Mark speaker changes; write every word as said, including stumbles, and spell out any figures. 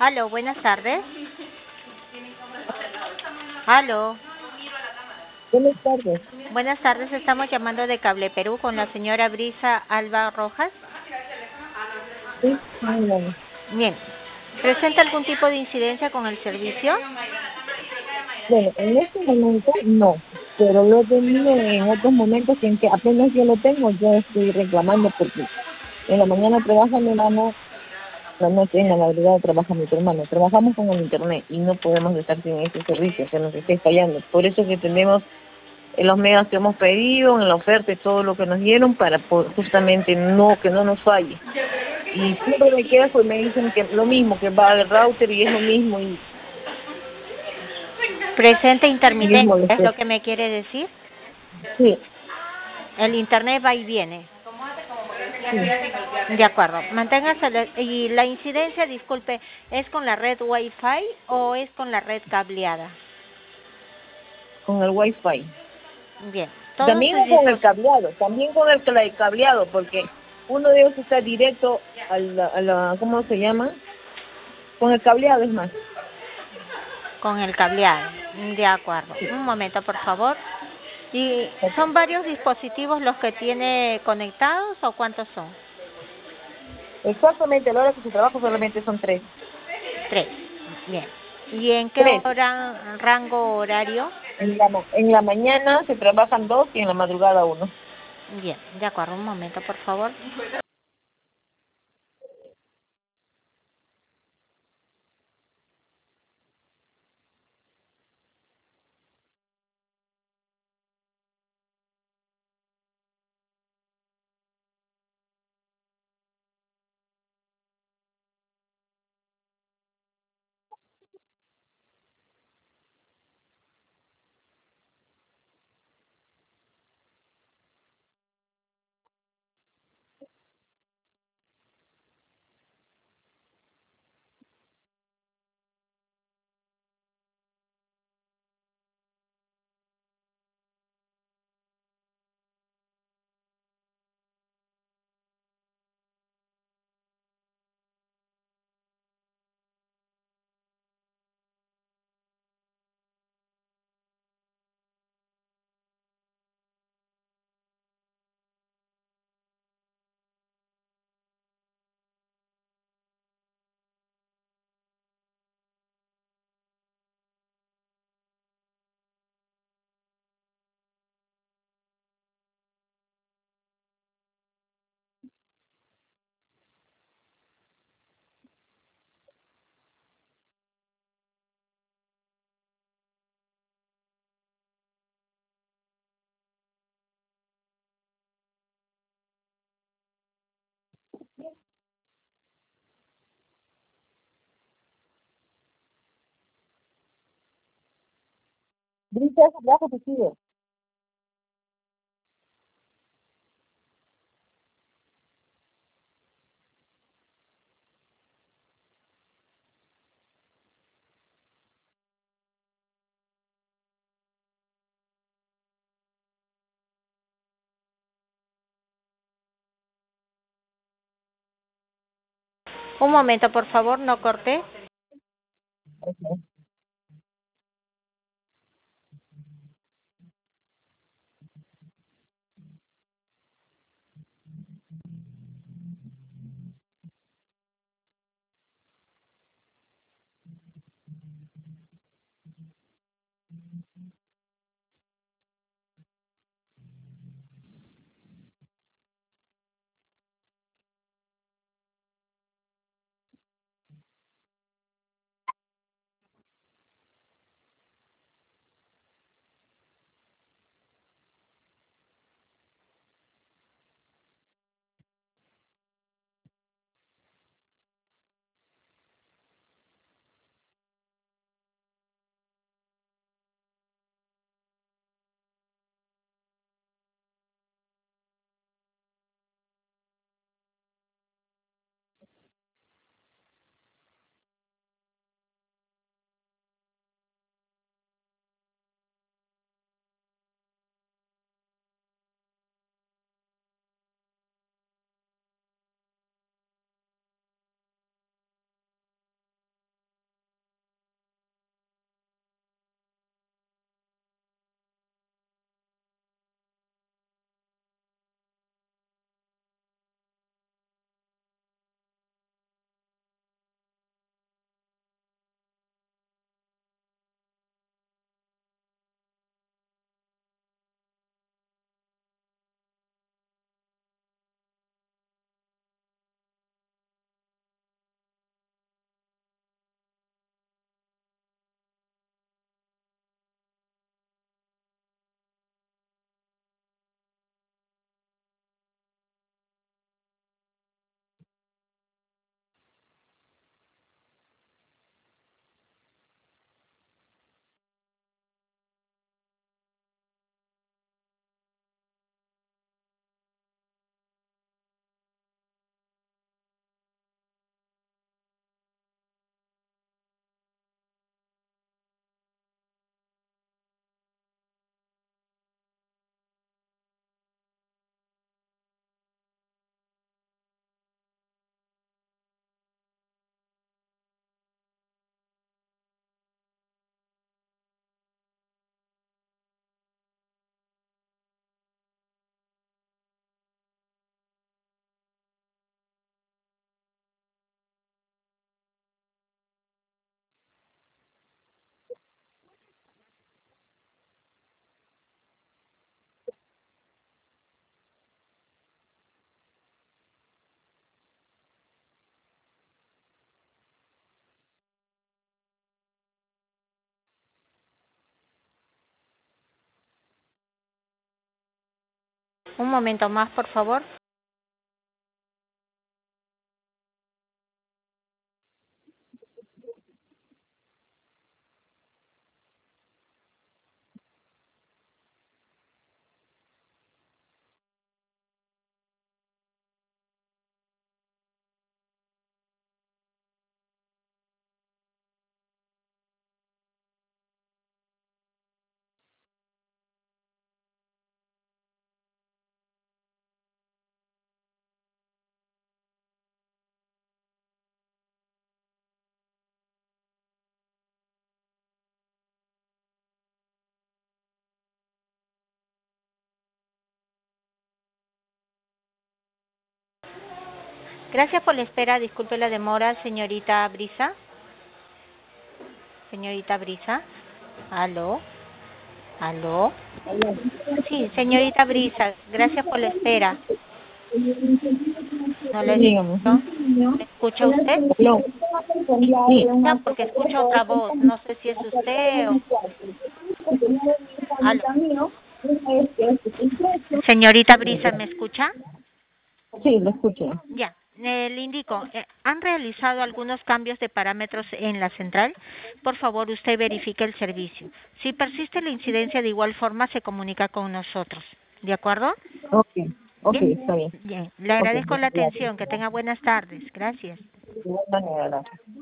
Speaker 1: Aló, buenas tardes. Aló,
Speaker 2: Buenas tardes.
Speaker 1: buenas tardes. Estamos llamando de Cable Perú con la señora Brisa Alba Rojas.
Speaker 2: Sí, hola.
Speaker 1: Bien, ¿presenta algún tipo de incidencia con el servicio?
Speaker 2: Bueno, en este momento no, pero lo he tenido en otros momentos en que apenas yo lo tengo, yo estoy reclamando porque en la mañana trabaja mi hermano, la noche en la madrugada trabaja mi hermano. Trabajamos con el internet y no podemos estar sin ese servicio, se nos está fallando. Por eso que tenemos en los medios que hemos pedido, en la oferta y todo lo que nos dieron para po- justamente no que no nos falle. Y siempre me queda pues me dicen que lo mismo, que va al router y es lo mismo y,
Speaker 1: Presente
Speaker 2: y es
Speaker 1: intermitente, ¿es
Speaker 2: molesto.
Speaker 1: lo que me quiere decir?
Speaker 2: Sí,
Speaker 1: El internet va y viene.
Speaker 2: sí.
Speaker 1: De acuerdo. Manténgase. la- Y la incidencia, disculpe, ¿es con la red Wi-Fi o es con la red cableada?
Speaker 2: Con el wifi.
Speaker 1: Bien. Todos
Speaker 2: También
Speaker 1: sus
Speaker 2: con el
Speaker 1: dispositivos.
Speaker 2: cableado, también con el cla- cableado, porque uno de ellos está directo a la, a la, ¿cómo se llama? Con el cableado es más.
Speaker 1: Con el cableado. De acuerdo.
Speaker 2: Sí.
Speaker 1: Un momento, por favor. ¿Y
Speaker 2: Ok.
Speaker 1: son varios dispositivos los que tiene conectados o cuántos son?
Speaker 2: Exactamente, a la hora que se trabaja solamente son tres.
Speaker 1: Tres. Bien. ¿Y en qué
Speaker 2: Tres.
Speaker 1: hora, rango horario?
Speaker 2: En la, ma- en la mañana se trabajan dos y en la madrugada uno.
Speaker 1: Bien. De acuerdo. Un momento, por favor.
Speaker 2: Dice eso, trabajo que sigue.
Speaker 1: Un momento, por favor. No corte.
Speaker 2: Ok.
Speaker 1: Un momento más, por favor. Gracias por la espera. Disculpe la demora, señorita Brisa. Señorita Brisa. ¿Aló? ¿Aló? Sí, señorita Brisa, gracias por la espera. ¿No le
Speaker 2: Dígame.
Speaker 1: escucho? ¿Me escucha usted?
Speaker 2: No. Sí.
Speaker 1: No, porque escucho otra voz. No sé si es usted o... ¿Aló? Señorita Brisa, ¿me escucha?
Speaker 2: Sí, lo escuché.
Speaker 1: Ya, eh, le indico, eh, ¿han realizado algunos cambios de parámetros en la central? Por favor, usted verifique el servicio. Si persiste la incidencia, de igual forma se comunica con nosotros. ¿De acuerdo?
Speaker 2: Ok, ok,
Speaker 1: Bien,
Speaker 2: está bien.
Speaker 1: bien. Le
Speaker 2: Ok,
Speaker 1: agradezco la
Speaker 2: gracias.
Speaker 1: atención. Que tenga buenas tardes. Gracias.
Speaker 2: De igual manera, gracias.